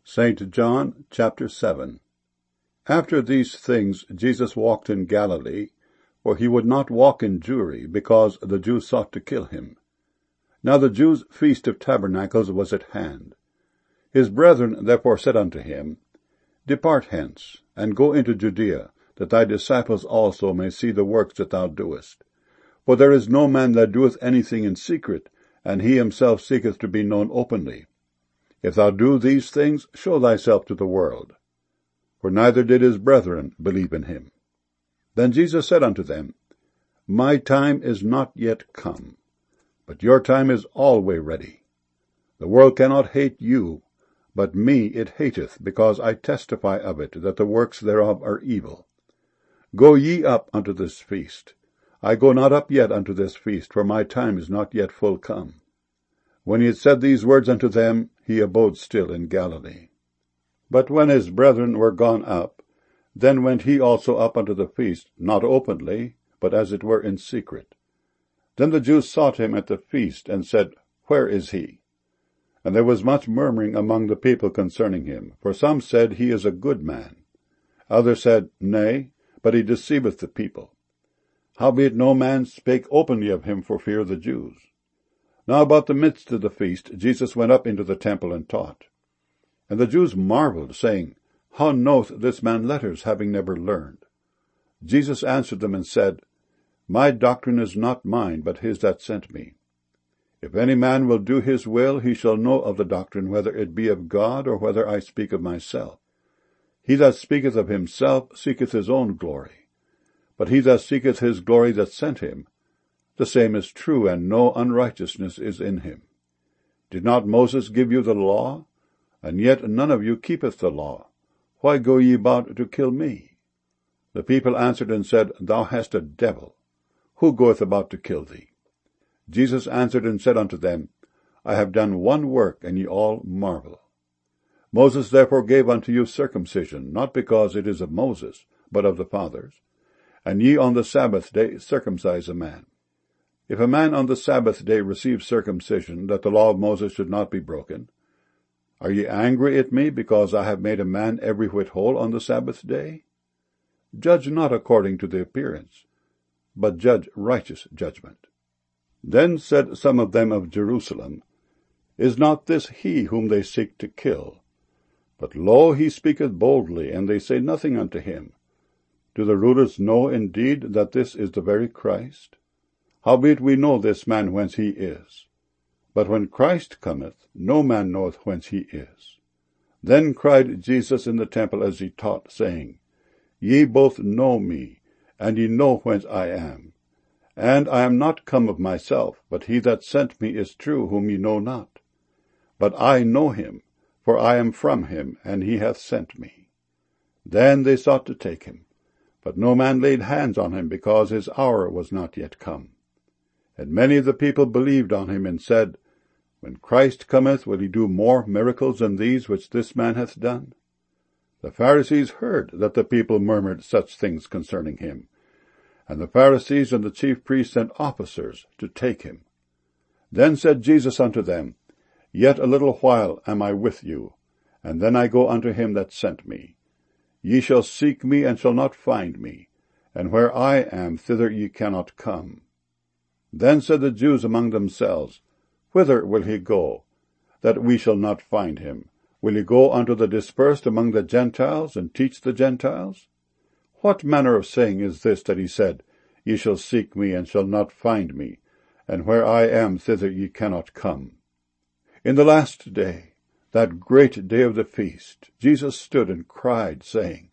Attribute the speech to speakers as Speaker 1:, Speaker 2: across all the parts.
Speaker 1: St. John chapter 7. After these things Jesus walked in Galilee, for he would not walk in Jewry, because the Jews sought to kill him. Now the Jews' feast of tabernacles was at hand. His brethren therefore said unto him, Depart hence, and go into Judea, that thy disciples also may see the works that thou doest. For there is no man that doeth anything in secret, and he himself seeketh to be known openly. If thou do these things, show thyself to the world. For neither did his brethren believe in him. Then Jesus said unto them, My time is not yet come, but your time is alway ready. The world cannot hate you, but me it hateth, because I testify of it, that the works thereof are evil. Go ye up unto this feast. I go not up yet unto this feast, for my time is not yet full come. When he had said these words unto them, he abode still in Galilee. But when his brethren were gone up, then went he also up unto the feast, not openly, but as it were in secret. Then the Jews sought him at the feast, and said, Where is he? And there was much murmuring among the people concerning him. For some said, He is a good man. Others said, Nay, but he deceiveth the people. Howbeit no man spake openly of him for fear of the Jews. Now about the midst of the feast Jesus went up into the temple and taught. And the Jews marveled, saying, How knoweth this man letters, having never learned? Jesus answered them and said, My doctrine is not mine, but his that sent me. If any man will do his will, he shall know of the doctrine, whether it be of God, or whether I speak of myself. He that speaketh of himself seeketh his own glory. But he that seeketh his glory that sent him, the same is true, and no unrighteousness is in him. Did not Moses give you the law? And yet none of you keepeth the law. Why go ye about to kill me? The people answered and said, Thou hast a devil. Who goeth about to kill thee? Jesus answered and said unto them, I have done one work, and ye all marvel. Moses therefore gave unto you circumcision, not because it is of Moses, but of the fathers. And ye on the Sabbath day circumcise a man. If a man on the Sabbath day receive circumcision, that the law of Moses should not be broken, are ye angry at me, because I have made a man every whit whole on the Sabbath day? Judge not according to the appearance, but judge righteous judgment. Then said some of them of Jerusalem, Is not this he whom they seek to kill? But lo, he speaketh boldly, and they say nothing unto him. Do the rulers know indeed that this is the very Christ? Howbeit we know this man whence he is. But when Christ cometh, no man knoweth whence he is. Then cried Jesus in the temple as he taught, saying, Ye both know me, and ye know whence I am. And I am not come of myself, but he that sent me is true, whom ye know not. But I know him, for I am from him, and he hath sent me. Then they sought to take him, but no man laid hands on him, because his hour was not yet come. And many of the people believed on him, and said, When Christ cometh, will he do more miracles than these which this man hath done? The Pharisees heard that the people murmured such things concerning him. And the Pharisees and the chief priests sent officers to take him. Then said Jesus unto them, Yet a little while am I with you, and then I go unto him that sent me. Ye shall seek me, and shall not find me, and where I am, thither ye cannot come. Then said the Jews among themselves, Whither will he go, that we shall not find him? Will he go unto the dispersed among the Gentiles, and teach the Gentiles? What manner of saying is this that he said, Ye shall seek me, and shall not find me, and where I am, thither ye cannot come? In the last day, that great day of the feast, Jesus stood and cried, saying,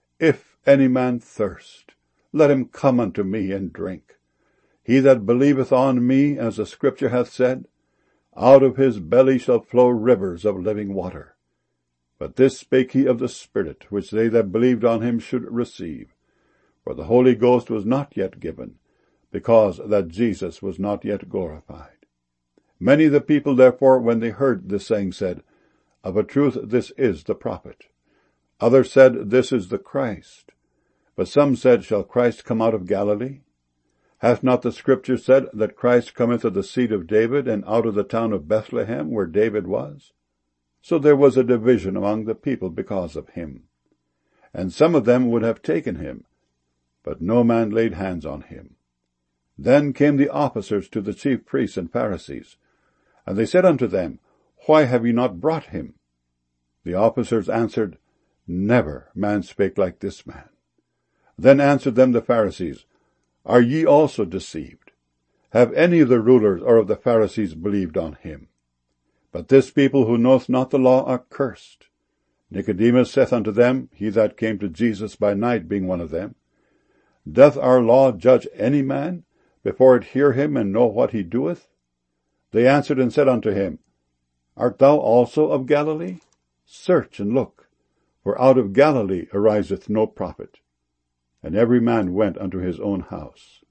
Speaker 1: If any man thirst, let him come unto me and drink. He that believeth on me, as the Scripture hath said, out of his belly shall flow rivers of living water. But this spake he of the Spirit, which they that believed on him should receive. For the Holy Ghost was not yet given, because that Jesus was not yet glorified. Many of the people therefore, when they heard this saying, said, Of a truth this is the prophet. Others said, This is the Christ. But some said, Shall Christ come out of Galilee? Hath not the Scripture said that Christ cometh of the seed of David, and out of the town of Bethlehem, where David was? So there was a division among the people because of him. And some of them would have taken him, but no man laid hands on him. Then came the officers to the chief priests and Pharisees, and they said unto them, Why have ye not brought him? The officers answered, Never man spake like this man. Then answered them the Pharisees, Are ye also deceived? Have any of the rulers or of the Pharisees believed on him? But this people who knoweth not the law are cursed. Nicodemus saith unto them, he that came to Jesus by night, being one of them, Doth our law judge any man, before it hear him and know what he doeth? They answered and said unto him, Art thou also of Galilee? Search and look, for out of Galilee ariseth no prophet. And every man went unto his own house.